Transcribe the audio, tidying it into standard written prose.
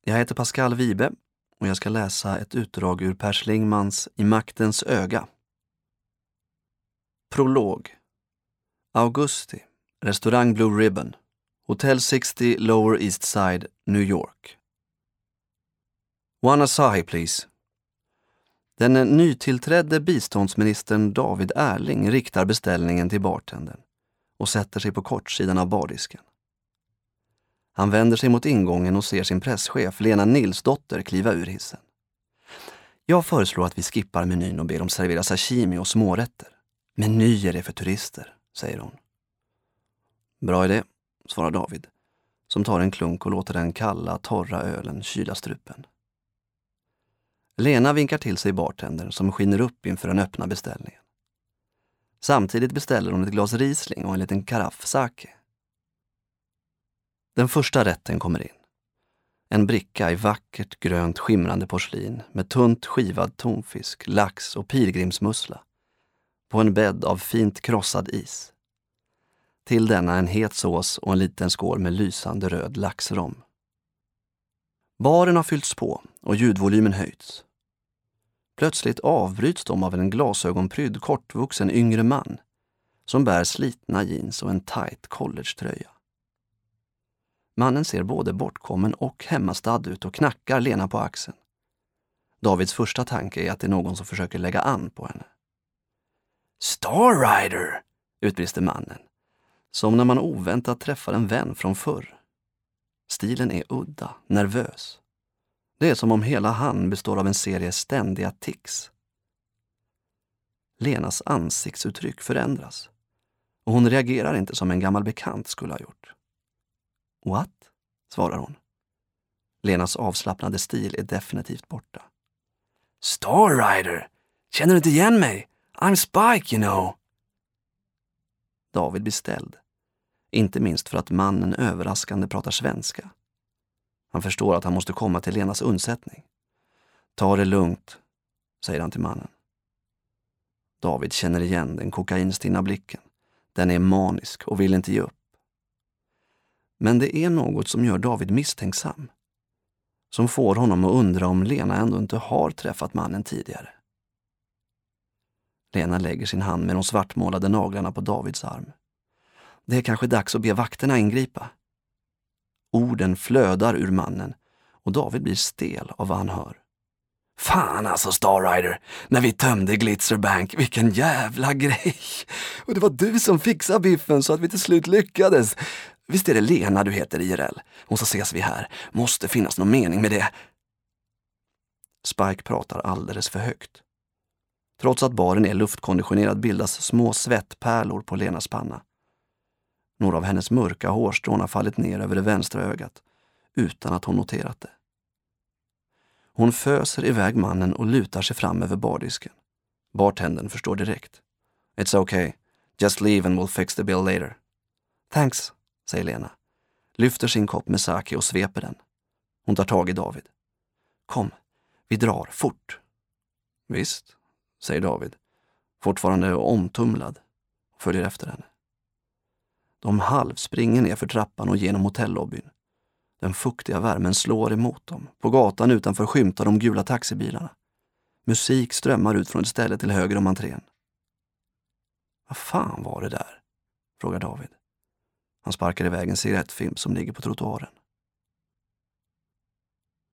Jag heter Pascal Wibe och jag ska läsa ett utdrag ur Per Schlingmanns I maktens öga. Prolog. Augusti. Restaurang Blue Ribbon. Hotel 60 Lower East Side, New York. One Asahi, please. Den nytillträdde biståndsministern David Erling riktar beställningen till bartendern och sätter sig på kortsidan av bardisken. Han vänder sig mot ingången och ser sin presschef Lena Nilsdotter kliva ur hissen. Jag föreslår att vi skippar menyn och ber dem servera sashimi och smårätter. Menyer är för turister, säger hon. Bra idé, svarar David, som tar en klunk och låter den kalla, torra ölen kyla strupen. Lena vinkar till sig bartendern som skiner upp inför den öppna beställningen. Samtidigt beställer hon ett glas Riesling och en liten karaff sake. Den första rätten kommer in. En bricka i vackert grönt skimrande porslin med tunt skivad tonfisk, lax och pilgrimsmussla på en bädd av fint krossad is. Till denna en het sås och en liten skål med lysande röd laxrom. Baren har fyllts på och ljudvolymen höjts. Plötsligt avbryts de av en glasögonprydd kortvuxen yngre man som bär slitna jeans och en tight collegetröja. Mannen ser både bortkommen och hemmastad ut och knackar Lena på axeln. Davids första tanke är att det är någon som försöker lägga an på henne. Starrider! Utbrister mannen, som när man oväntat träffar en vän från förr. Stilen är udda, nervös. Det är som om hela han består av en serie ständiga tics. Lenas ansiktsuttryck förändras och hon reagerar inte som en gammal bekant skulle ha gjort. What? Svarar hon. Lenas avslappnade stil är definitivt borta. Starrider! Känner du inte igen mig? I'm Spike, you know. David blir ställd. Inte minst för att mannen överraskande pratar svenska. Han förstår att han måste komma till Lenas undsättning. Ta det lugnt, säger han till mannen. David känner igen den kokainstinna blicken. Den är manisk och vill inte ge upp. Men det är något som gör David misstänksam. Som får honom att undra om Lena ändå inte har träffat mannen tidigare. Lena lägger sin hand med de svartmålade naglarna på Davids arm. Det är kanske dags att be vakterna ingripa. Orden flödar ur mannen och David blir stel av vad han hör. Fan alltså Starrider, när vi tömde Glitzerbank, vilken jävla grej. Och det var du som fixade biffen så att vi till slut lyckades. Visst är det Lena du heter IRL? Och så ses vi här. Måste finnas någon mening med det. Spike pratar alldeles för högt. Trots att baren är luftkonditionerad bildas små svettpärlor på Lenas panna. Några av hennes mörka hårstrån har fallit ner över det vänstra ögat utan att hon noterat det. Hon föser iväg mannen och lutar sig fram över bardisken. Bartendern förstår direkt. It's okay. Just leave and we'll fix the bill later. Thanks, säger Lena. Lyfter sin kopp med sake och sveper den. Hon tar tag i David. Kom, vi drar fort. Visst, säger David. Fortfarande omtumlad. Och följer efter henne. De halvspringer ner för trappan och genom hotellobbyn. Den fuktiga värmen slår emot dem. På gatan utanför skymtar de gula taxibilarna. Musik strömmar ut från ett ställe till höger om entrén. Vad fan var det där? Frågar David. Han sparkar iväg en cigarettfilm som ligger på trottoaren.